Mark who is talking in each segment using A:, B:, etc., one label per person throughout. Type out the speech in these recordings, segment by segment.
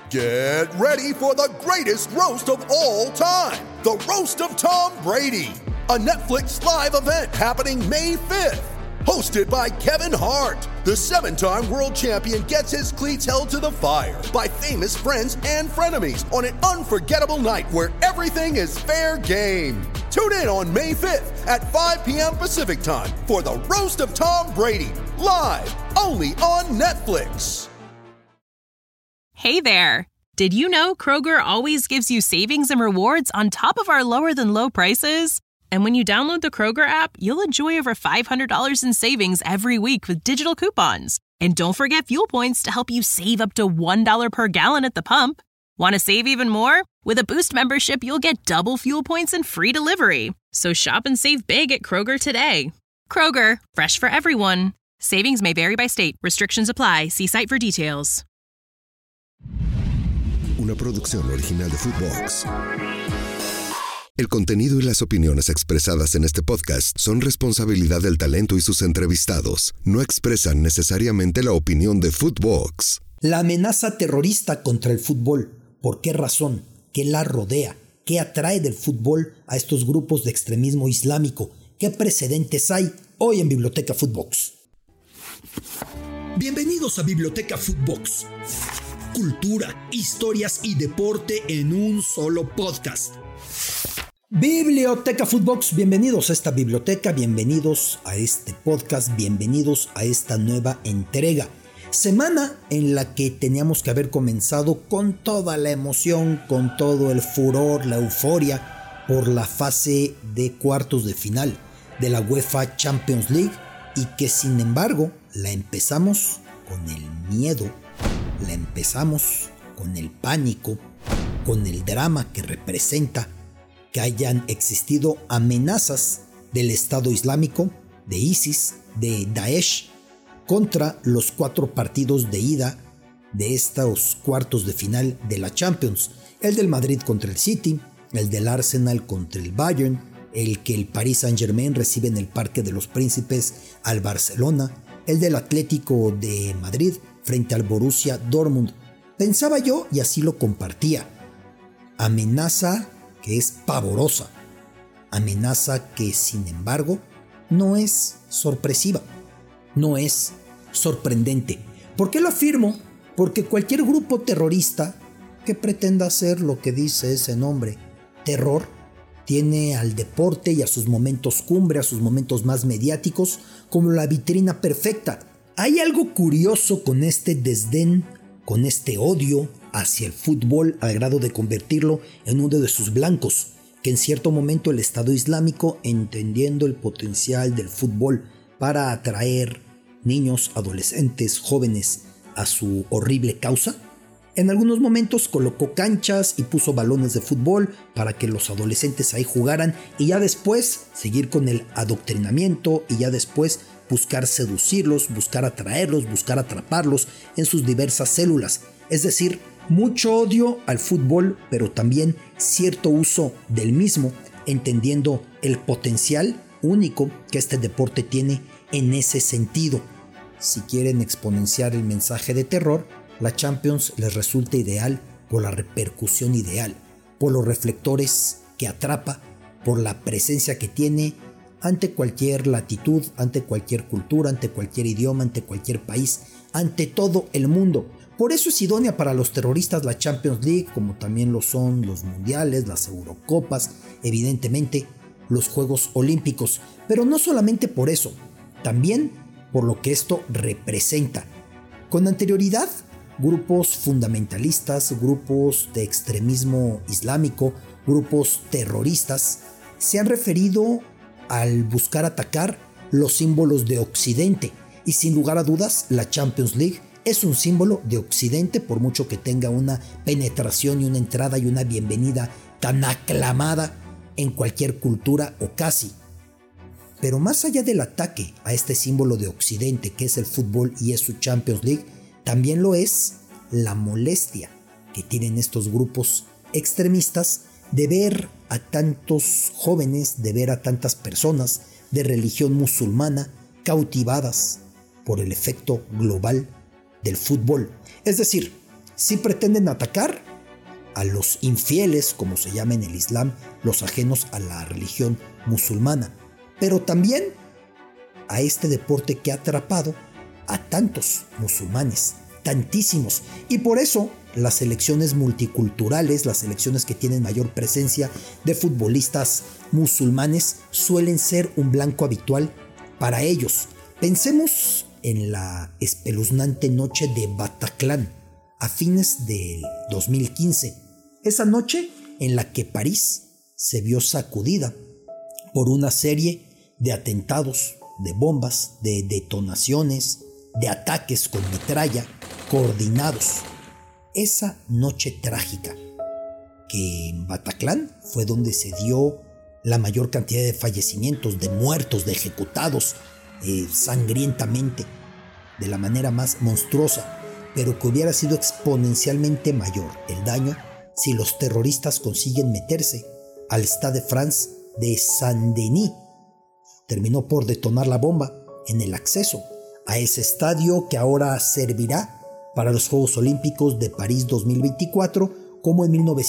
A: Get ready for the greatest roast of all time, the Roast of Tom Brady, a Netflix live event happening May 5th. Hosted by Kevin Hart, the 7-time world champion gets his cleats held to the fire by famous friends and frenemies on an unforgettable night where everything is fair game. Tune in on May 5th at 5 p.m. Pacific time for the Roast of Tom Brady, live only on Netflix.
B: Hey there! Did you know Kroger always gives you savings and rewards on top of our lower-than-low prices? And when you download the Kroger app, you'll enjoy over $500 in savings every week with digital coupons. And don't forget fuel points to help you save up to $1 per gallon at the pump. Want to save even more? With a Boost membership, you'll get double fuel points and free delivery. So shop and save big at Kroger today. Kroger, fresh for everyone. Savings may vary by state. Restrictions apply. See site for details.
C: Una producción original de Footbox. El contenido y las opiniones expresadas en este podcast son responsabilidad del talento y sus entrevistados. No expresan necesariamente la opinión de Footbox.
D: La amenaza terrorista contra el fútbol. ¿Por qué razón? ¿Qué la rodea? ¿Qué atrae del fútbol a estos grupos de extremismo islámico? ¿Qué precedentes hay hoy en Biblioteca Footbox? Bienvenidos a Biblioteca Footbox. Cultura, historias y deporte en un solo podcast. Biblioteca Footbox, bienvenidos a esta biblioteca, bienvenidos a este podcast, bienvenidos a esta nueva entrega. Semana en la que teníamos que haber comenzado con toda la emoción, con todo el furor, la euforia por la fase de cuartos de final de la UEFA Champions League y que sin embargo la empezamos con el miedo, la empezamos con el pánico, con el drama que representa que hayan existido amenazas del Estado Islámico, de ISIS, de Daesh, contra los 4 partidos de ida de estos cuartos de final de la Champions. El del Madrid contra el City, el del Arsenal contra el Bayern, el que el Paris Saint-Germain recibe en el Parque de los Príncipes al Barcelona, el del Atlético de Madrid frente al Borussia Dortmund. Pensaba yo, y así lo compartía, amenaza que es pavorosa, amenaza que sin embargo no es sorpresiva, no es sorprendente. ¿Por qué lo afirmo? Porque cualquier grupo terrorista que pretenda hacer lo que dice ese nombre, terror, tiene al deporte y a sus momentos cumbre, a sus momentos más mediáticos, como la vitrina perfecta. Hay algo curioso con este desdén, con este odio hacia el fútbol al grado de convertirlo en uno de sus blancos, que en cierto momento el Estado Islámico, entendiendo el potencial del fútbol para atraer niños, adolescentes, jóvenes a su horrible causa, en algunos momentos colocó canchas y puso balones de fútbol para que los adolescentes ahí jugaran y ya después seguir con el adoctrinamiento y ya después buscar seducirlos, buscar atraerlos, buscar atraparlos en sus diversas células. Es decir, mucho odio al fútbol, pero también cierto uso del mismo, entendiendo el potencial único que este deporte tiene en ese sentido. Si quieren exponenciar el mensaje de terror, la Champions les resulta ideal por la repercusión ideal, por los reflectores que atrapa, por la presencia que tiene ante cualquier latitud, ante cualquier cultura, ante cualquier idioma, ante cualquier país, ante todo el mundo. Por eso es idónea para los terroristas la Champions League, como también lo son los mundiales, las Eurocopas, evidentemente los Juegos Olímpicos. Pero no solamente por eso, también por lo que esto representa. Con anterioridad, grupos fundamentalistas, grupos de extremismo islámico, grupos terroristas, se han referido al buscar atacar los símbolos de Occidente. Y sin lugar a dudas, la Champions League es un símbolo de Occidente, por mucho que tenga una penetración y una entrada y una bienvenida tan aclamada en cualquier cultura o casi. Pero más allá del ataque a este símbolo de Occidente que es el fútbol y es su Champions League, también lo es la molestia que tienen estos grupos extremistas de ver a tantos jóvenes, de ver a tantas personas de religión musulmana cautivadas por el efecto global del fútbol. Es decir, sí pretenden atacar a los infieles, como se llama en el Islam, los ajenos a la religión musulmana, pero también a este deporte que ha atrapado a tantos musulmanes, tantísimos, y por eso las selecciones multiculturales, las selecciones que tienen mayor presencia de futbolistas musulmanes, suelen ser un blanco habitual para ellos. Pensemos en la espeluznante noche de Bataclan a fines del 2015, esa noche en la que París se vio sacudida por una serie de atentados, de bombas, de detonaciones, de ataques con metralla coordinados. Esa noche trágica, que en Bataclan fue donde se dio la mayor cantidad de fallecimientos, de muertos, de ejecutados sangrientamente, de la manera más monstruosa, pero que hubiera sido exponencialmente mayor el daño si los terroristas consiguen meterse al Stade de France de Saint-Denis. Terminó por detonar la bomba en el acceso a ese estadio que ahora servirá para los Juegos Olímpicos de París 2024, como en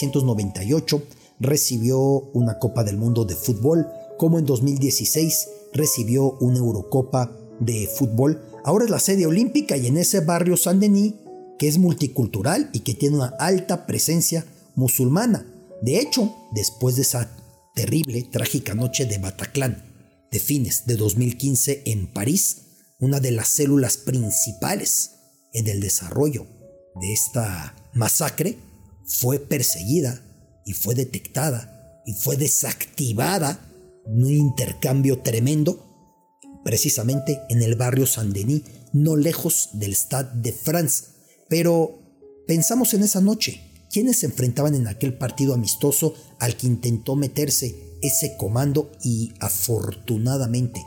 D: 1998 recibió una Copa del Mundo de fútbol, como en 2016 recibió una Eurocopa de fútbol. Ahora es la sede olímpica y en ese barrio Saint-Denis, que es multicultural y que tiene una alta presencia musulmana. De hecho, después de esa terrible, trágica noche de Bataclan de fines de 2015 en París, una de las células principales en el desarrollo de esta masacre fue perseguida y fue detectada y fue desactivada en un intercambio tremendo precisamente en el barrio Saint-Denis, no lejos del Stade de France. Pero pensamos en esa noche, ¿quiénes se enfrentaban en aquel partido amistoso al que intentó meterse ese comando y afortunadamente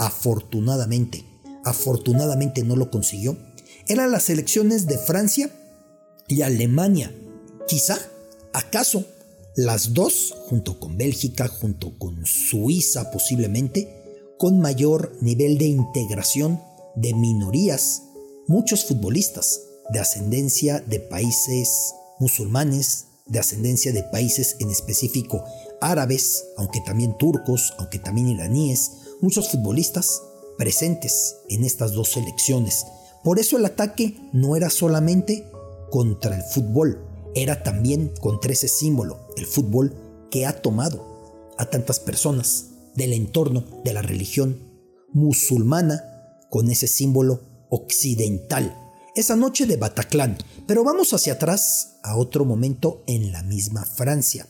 D: no lo consiguió? Eran las selecciones de Francia y Alemania. Quizá, acaso, las dos, junto con Bélgica, junto con Suiza posiblemente, con mayor nivel de integración de minorías, muchos futbolistas de ascendencia de países musulmanes, de ascendencia de países en específico árabes, aunque también turcos, aunque también iraníes, muchos futbolistas presentes en estas dos selecciones. Por eso el ataque no era solamente contra el fútbol, era también contra ese símbolo, el fútbol, que ha tomado a tantas personas del entorno de la religión musulmana con ese símbolo occidental. Esa noche de Bataclan, pero vamos hacia atrás a otro momento en la misma Francia.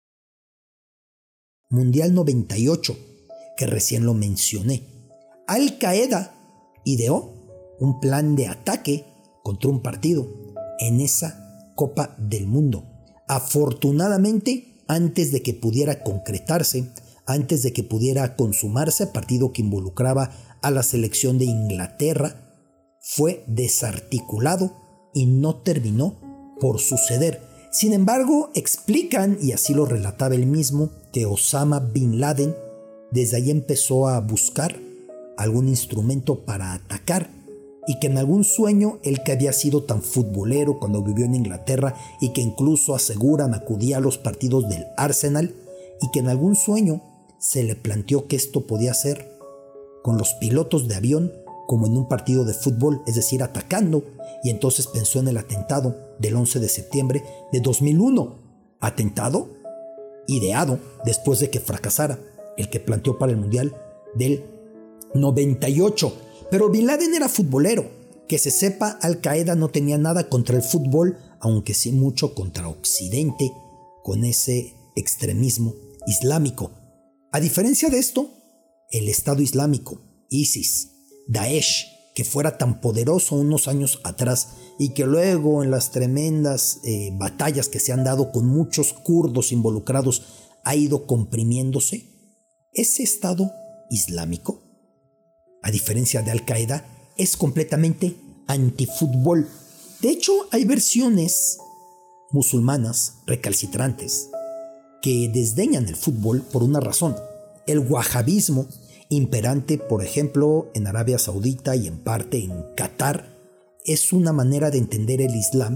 D: Mundial 98, que recién lo mencioné. Al Qaeda ideó un plan de ataque contra un partido en esa Copa del Mundo. Afortunadamente, antes de que pudiera concretarse, antes de que pudiera consumarse, partido que involucraba a la selección de Inglaterra, fue desarticulado y no terminó por suceder. Sin embargo, explican, y así lo relataba él mismo, que Osama Bin Laden desde ahí empezó a buscar algún instrumento para atacar, y que en algún sueño él, que había sido tan futbolero cuando vivió en Inglaterra y que incluso aseguran acudía a los partidos del Arsenal, y que en algún sueño se le planteó que esto podía ser con los pilotos de avión como en un partido de fútbol, es decir, atacando, y entonces pensó en el atentado del 11 de septiembre de 2001, atentado ideado después de que fracasara el que planteó para el Mundial del 98. Pero Bin Laden era futbolero. Que se sepa, Al Qaeda no tenía nada contra el fútbol, aunque sí mucho contra Occidente, con ese extremismo islámico. A diferencia de esto, el Estado Islámico, ISIS, Daesh, que fuera tan poderoso unos años atrás y que luego en las tremendas batallas que se han dado con muchos kurdos involucrados ha ido comprimiéndose, ese Estado Islámico, a diferencia de Al Qaeda, es completamente antifútbol. De hecho, hay versiones musulmanas recalcitrantes que desdeñan el fútbol por una razón: el wahabismo, imperante, por ejemplo, en Arabia Saudita y en parte en Qatar, es una manera de entender el Islam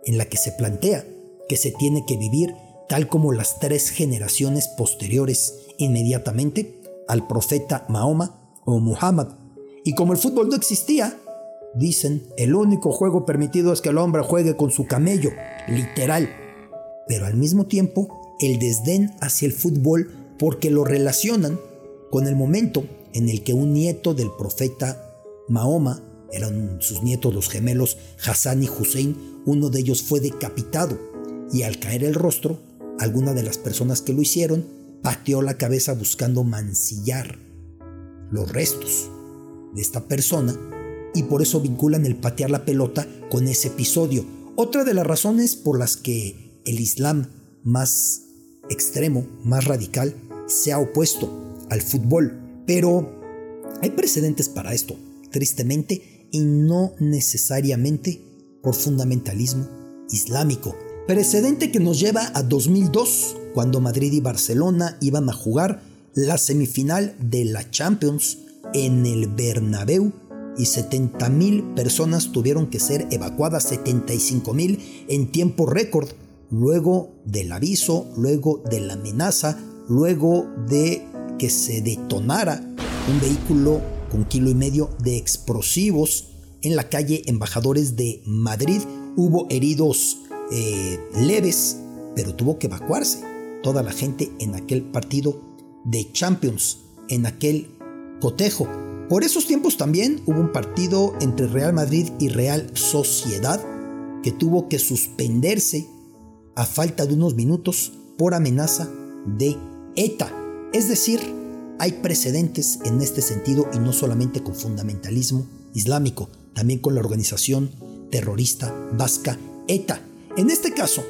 D: en la que se plantea que se tiene que vivir tal como las 3 generaciones posteriores inmediatamente al profeta Mahoma o Muhammad. Y como el fútbol no existía, dicen, el único juego permitido es que el hombre juegue con su camello, literal. Pero al mismo tiempo, el desdén hacia el fútbol porque lo relacionan con el momento en el que un nieto del profeta Mahoma, eran sus nietos los gemelos Hassan y Hussein, uno de ellos fue decapitado y al caer el rostro, alguna de las personas que lo hicieron pateó la cabeza buscando mancillar los restos de esta persona y por eso vinculan el patear la pelota con ese episodio. Otra de las razones por las que el Islam más extremo, más radical, se ha opuesto al fútbol. Pero hay precedentes para esto, tristemente, y no necesariamente por fundamentalismo islámico. Precedente que nos lleva a 2002, cuando Madrid y Barcelona iban a jugar la semifinal de la Champions en el Bernabéu y 70,000 personas tuvieron que ser evacuadas, 75,000 en tiempo récord, luego del aviso, luego de la amenaza, luego de que se detonara un vehículo con 1,5 kilos de explosivos en la calle Embajadores de Madrid. Hubo heridos leves, pero tuvo que evacuarse toda la gente en aquel partido de Champions, en aquel cotejo. Por esos tiempos también hubo un partido entre Real Madrid y Real Sociedad que tuvo que suspenderse a falta de unos minutos por amenaza de ETA. Es decir, hay precedentes en este sentido y no solamente con fundamentalismo islámico, también con la organización terrorista vasca ETA. En este caso,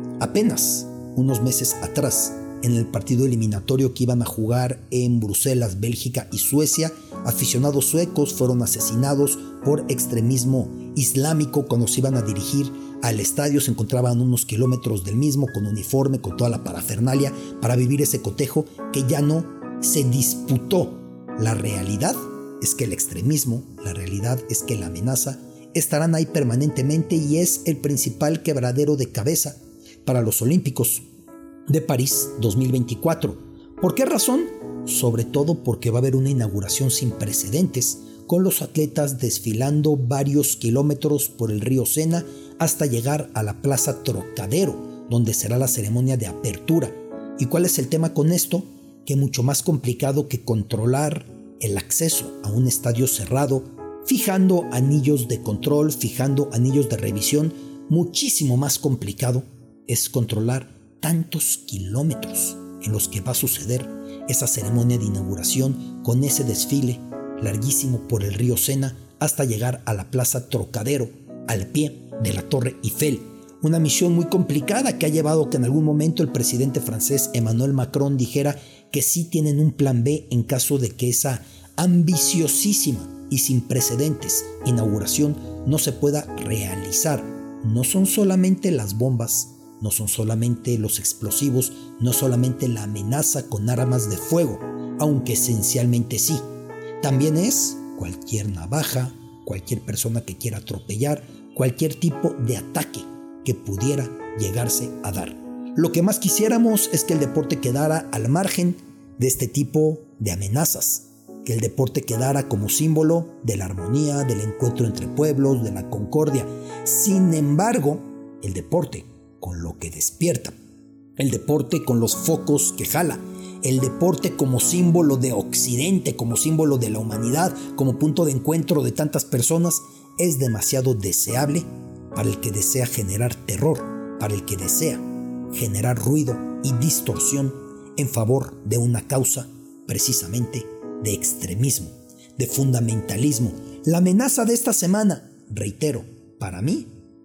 D: apenas unos meses atrás, en el partido eliminatorio que iban a jugar en Bruselas, Bélgica y Suecia, aficionados suecos fueron asesinados por extremismo islámico cuando se iban a dirigir al estadio. Se encontraban unos kilómetros del mismo con uniforme, con toda la parafernalia para vivir ese cotejo que ya no se disputó. La realidad es que el extremismo, la realidad es que la amenaza estarán ahí permanentemente y es el principal quebradero de cabeza para los Olímpicos de París 2024. ¿Por qué razón? Sobre todo porque va a haber una inauguración sin precedentes, con los atletas desfilando varios kilómetros por el río Sena hasta llegar a la Plaza Trocadero, donde será la ceremonia de apertura. ¿Y cuál es el tema con esto? Que mucho más complicado que controlar el acceso a un estadio cerrado, fijando anillos de control, fijando anillos de revisión, muchísimo más complicado es controlar tantos kilómetros en los que va a suceder esa ceremonia de inauguración con ese desfile larguísimo por el río Sena hasta llegar a la Plaza Trocadero, al pie de la Torre Eiffel. Una misión muy complicada que ha llevado a que en algún momento el presidente francés Emmanuel Macron dijera que sí tienen un plan B en caso de que esa ambiciosísima y sin precedentes inauguración no se pueda realizar. No son solamente las bombas, no son solamente los explosivos, no solamente la amenaza con armas de fuego, aunque esencialmente sí. También es cualquier navaja, cualquier persona que quiera atropellar, cualquier tipo de ataque que pudiera llegarse a dar. Lo que más quisiéramos es que el deporte quedara al margen de este tipo de amenazas, que el deporte quedara como símbolo de la armonía, del encuentro entre pueblos, de la concordia. Sin embargo, el deporte con lo que despierta, el deporte con los focos que jala, el deporte como símbolo de Occidente, como símbolo de la humanidad, como punto de encuentro de tantas personas, es demasiado deseable para el que desea generar terror, para el que desea generar ruido y distorsión en favor de una causa precisamente de extremismo, de fundamentalismo. La amenaza de esta semana, reitero, para mí,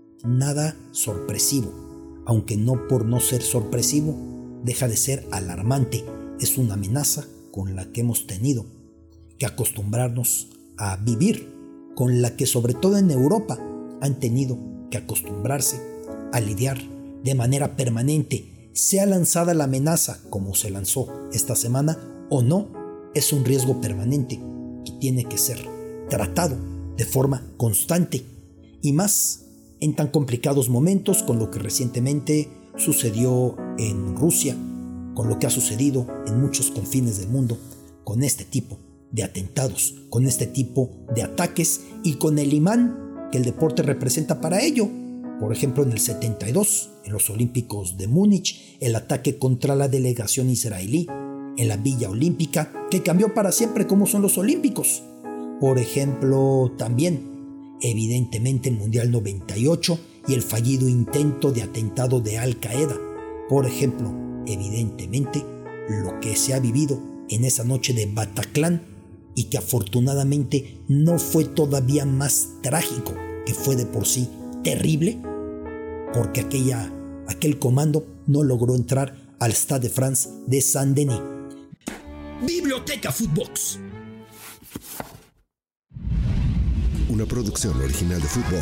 D: nada sorpresivo. Aunque no por no ser sorpresivo, deja de ser alarmante. Es una amenaza con la que hemos tenido que acostumbrarnos a vivir, con la que sobre todo en Europa han tenido que acostumbrarse a lidiar de manera permanente. Sea lanzada la amenaza como se lanzó esta semana o no, es un riesgo permanente que tiene que ser tratado de forma constante y más en tan complicados momentos, con lo que recientemente sucedió en Rusia, con lo que ha sucedido en muchos confines del mundo, con este tipo de atentados, con este tipo de ataques y con el imán que el deporte representa para ello. Por ejemplo, en el 72, en los Olímpicos de Múnich, el ataque contra la delegación israelí en la Villa Olímpica, que cambió para siempre cómo son los Olímpicos. Por ejemplo, también, evidentemente, el Mundial 98 y el fallido intento de atentado de Al Qaeda. Por ejemplo, evidentemente, lo que se ha vivido en esa noche de Bataclan y que afortunadamente no fue todavía más trágico, que fue de por sí terrible, porque aquel comando no logró entrar al Stade de France de Saint-Denis.
E: Biblioteca Footbox.
C: Una producción original de Footbox.